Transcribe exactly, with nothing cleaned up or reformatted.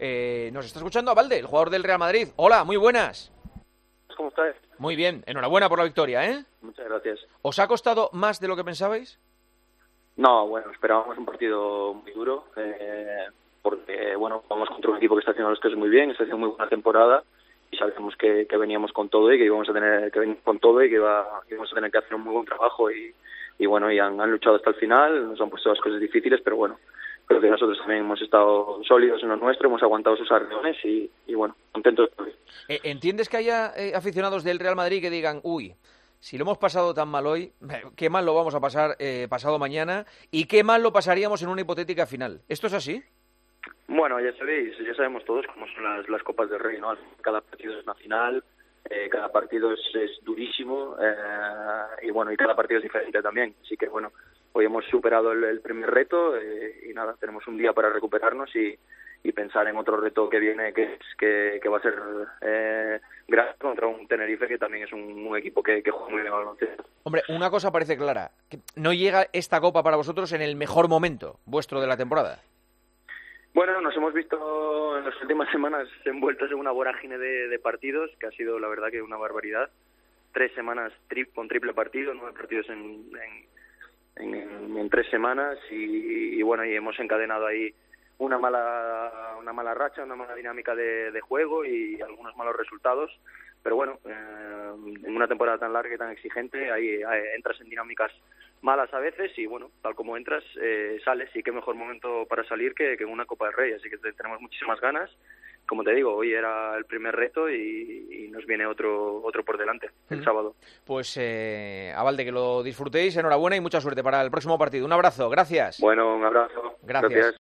Eh, nos está escuchando Abalde, el jugador del Real Madrid. Hola, muy buenas. ¿Cómo estás? Muy bien, enhorabuena por la victoria, ¿eh? Muchas gracias. ¿Os ha costado más de lo que pensabais? No, bueno, esperábamos un partido muy duro, eh, porque, bueno, vamos contra un equipo que está haciendo las cosas muy bien, está haciendo muy buena temporada, y sabíamos que, que veníamos con todo y que íbamos a tener que venir con todo y que, iba, que íbamos a tener que hacer un muy buen trabajo, y, y bueno, y han, han luchado hasta el final, nos han puesto las cosas difíciles, pero bueno, creo que nosotros también hemos estado sólidos en lo nuestro, hemos aguantado sus arreones y, y bueno, contentos. Eh, ¿Entiendes que haya eh, aficionados del Real Madrid que digan, uy, si lo hemos pasado tan mal hoy, qué mal lo vamos a pasar eh, pasado mañana y qué mal lo pasaríamos en una hipotética final? ¿Esto es así? Bueno, ya sabéis, ya sabemos todos cómo son las, las Copas del Rey, ¿no? Cada partido es una final, eh, cada partido es, es durísimo eh, y bueno, y cada partido es diferente también. Así que bueno, hoy hemos superado el, el primer reto eh, y nada, tenemos un día para recuperarnos y, y pensar en otro reto que viene, que es que, que va a ser eh, grande contra un Tenerife que también es un, un equipo que, que juega muy bien al baloncesto. Hombre, una cosa parece clara, que no llega esta Copa para vosotros en el mejor momento vuestro de la temporada. Bueno, nos hemos visto en las últimas semanas envueltos en una vorágine de, de partidos, que ha sido la verdad que una barbaridad. Tres semanas tri con triple partido, nueve partidos en, en, en, en tres semanas y, y bueno, y hemos encadenado ahí una mala una mala racha, una mala dinámica de, de juego y algunos malos resultados. Pero bueno, eh, en una temporada tan larga y tan exigente, ahí, ahí entras en dinámicas malas a veces y bueno, tal como entras, eh, sales y qué mejor momento para salir que, que en una Copa del Rey, así que tenemos muchísimas ganas. Como te digo, hoy era el primer reto y, y nos viene otro otro por delante, el mm. sábado. Pues eh, Abalde, que lo disfrutéis, enhorabuena y mucha suerte para el próximo partido. Un abrazo, gracias. Bueno, un abrazo. Gracias. Gracias.